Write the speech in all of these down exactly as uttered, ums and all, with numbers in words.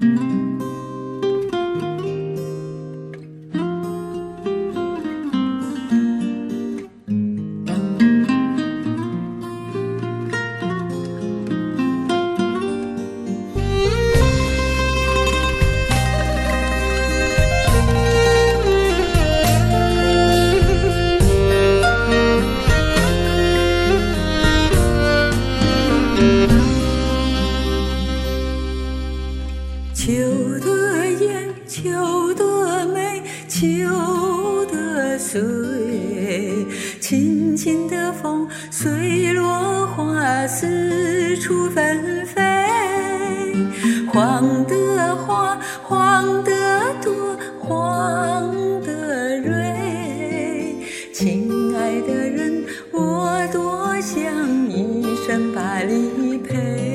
秋得艳，秋得美，秋得碎，轻轻的风随落花四处纷飞，黄的花，黄的朵，黄的蕊，亲爱的人，我多想一生把你陪。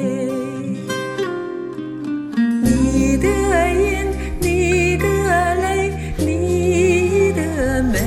你的眼，你的泪，你的美，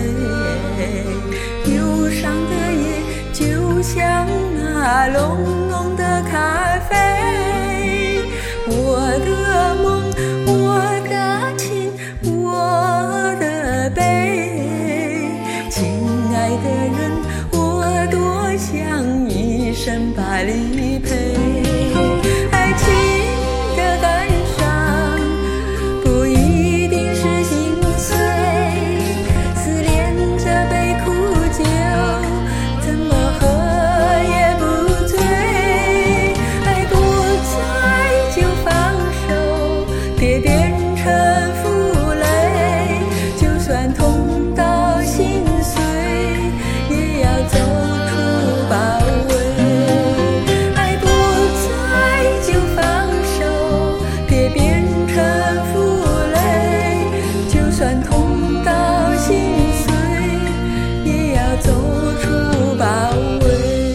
忧伤的夜就像那浓浓的咖啡。我的梦，我的情，我的悲，亲爱的人，我多想一生把你陪。爱情的感伤不一定是心碎，思念这杯苦酒，怎么喝也不醉。爱不在就放手，别变成负累，就算痛到心碎，也要走出包围。爱不在就放手，别变成负累，就算痛到心碎，也要走出包围。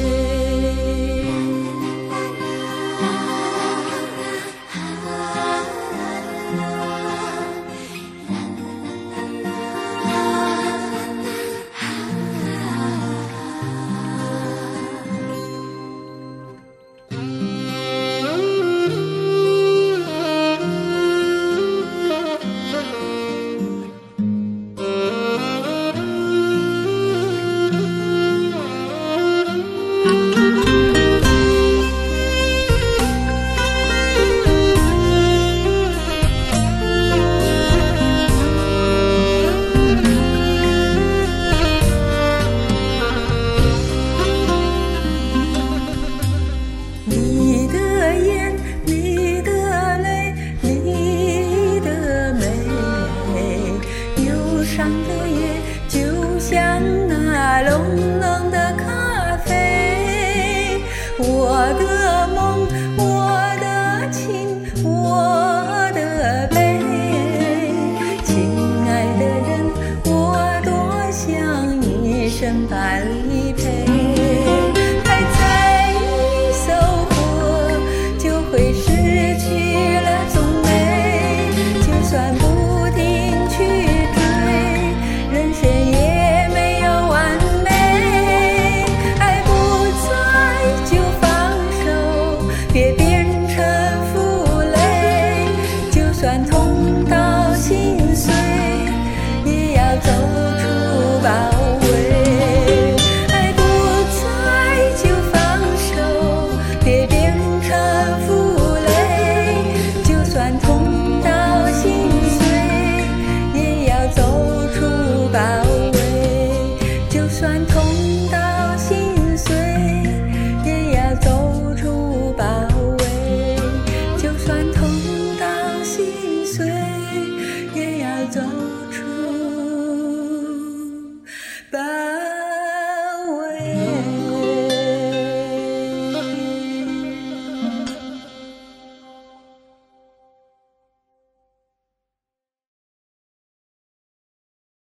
你的眼，你的泪，你的美，忧伤的夜就像那浓浓的咖啡。我的梦，我的情，我的悲，亲爱的人，我多想一生把你陪。爱在一艘河，就会失去了踪美，就算不停去追，人生也没有完美。爱不在就放手，别变成负累，就算痛到心碎，也要走出包围。爱不在就放手，别变成负累，就算痛到心碎，也要走出包围。就算痛到心碎，也要走出包围。就算痛到心碎，也要走